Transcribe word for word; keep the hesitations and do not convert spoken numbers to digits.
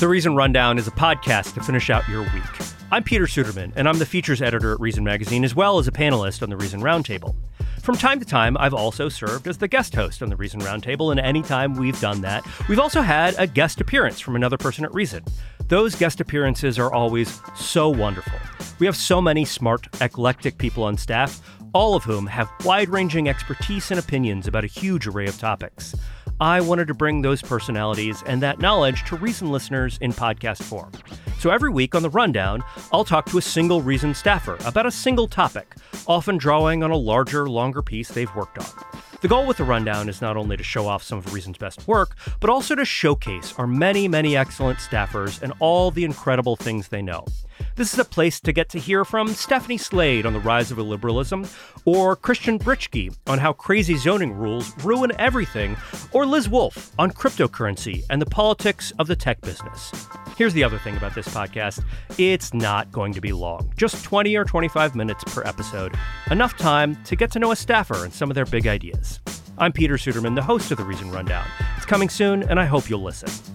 The Reason Rundown is a podcast to finish out your week. I'm Peter Suderman, and I'm the features editor at Reason Magazine, as well as a panelist on the Reason Roundtable. From time to time, I've also served as the guest host on the Reason Roundtable, and anytime we've done that, we've also had a guest appearance from another person at Reason. Those guest appearances are always so wonderful. We have so many smart, eclectic people on staff, all of whom have wide-ranging expertise and opinions about a huge array of topics. I wanted to bring those personalities and that knowledge to Reason listeners in podcast form. So every week on The Rundown, I'll talk to a single Reason staffer about a single topic, often drawing on a larger, longer piece they've worked on. The goal with The Rundown is not only to show off some of Reason's best work, but also to showcase our many, many excellent staffers and all the incredible things they know. This is a place to get to hear from Stephanie Slade on the rise of illiberalism, or Christian Britschke on how crazy zoning rules ruin everything, or Liz Wolfe on cryptocurrency and the politics of the tech business. Here's the other thing about this podcast. It's not going to be long, just twenty or twenty-five minutes per episode. Enough time to get to know a staffer and some of their big ideas. I'm Peter Suderman, the host of The Reason Rundown. It's coming soon, and I hope you'll listen.